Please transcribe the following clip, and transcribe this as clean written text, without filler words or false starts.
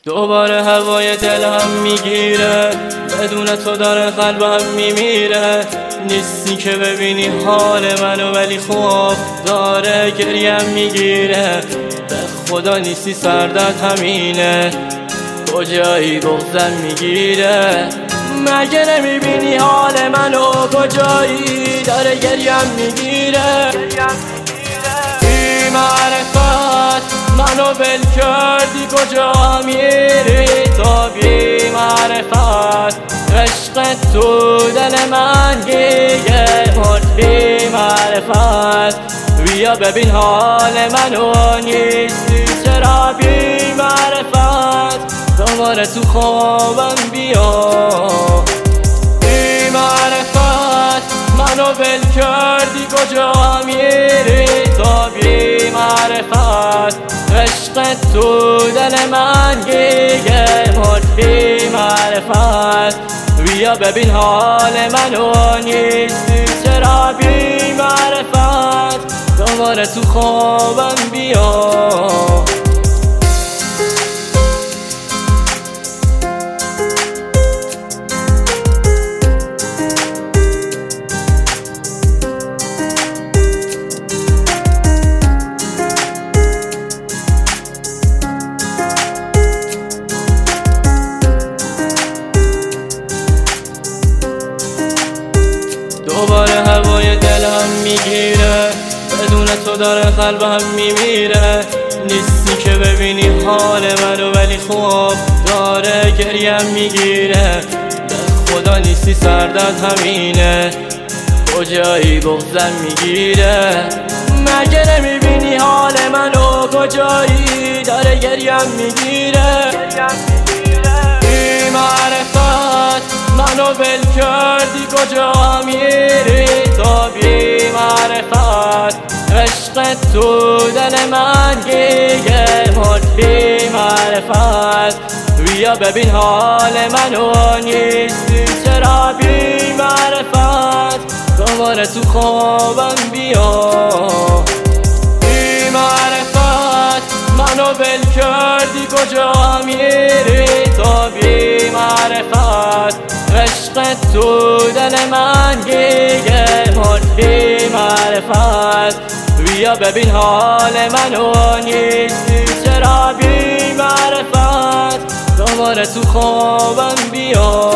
دوباره هوای دل هم میگیره، بدون تو داره قلبم میمیره. نیستی که ببینی حال منو، ولی خواب داره گریم میگیره. به خدا نیستی سردت همینه، کجایی بغضم میگیره. مگه نمیبینی حال منو، کجایی داره گریم میگیره. بی معرفت منو ول کردی، کجا میری تو بی معرفت؟ عشق تو دل من گیگه مرد بی معرفت. بیا ببین حال منو، نیستی چرا بی معرفت؟ دوباره تو خوابم بیا. بی معرفت منو ول کردی، کجا میری تو بی معرفت؟ عشق تو دل من گیگه مرد بی معرفت. بیا ببین حال منو، نیستی چرا بی معرفت؟ دوباره تو خوابم بیا. دوباره هوای دلم میگیره، بدون تو داره قلبم میمیره. نیستی که ببینی حال منو، ولی خواب داره گریم میگیره. به خدا نیستی سردت همینه، کجایی بغضم میگیره. مگه نمیبینی حال منو، کجایی داره گریم میگیره. بی معرفت منو ول کردی، کجا میری تو بی معرفت؟ عشق تو دل من گیگه مرد بی معرفت. بیا ببین حال منو، نیستی چرا بی معرفت؟ دوباره تو خوابم بیا. بی معرفت منو ول کردی، کجا میری تو بی معرفت؟ عشق تو دل من گیگه مرد بی معرفت. بیا ببین حال منو، نیستی چرا بی معرفت؟ دوباره تو خوابم بیا.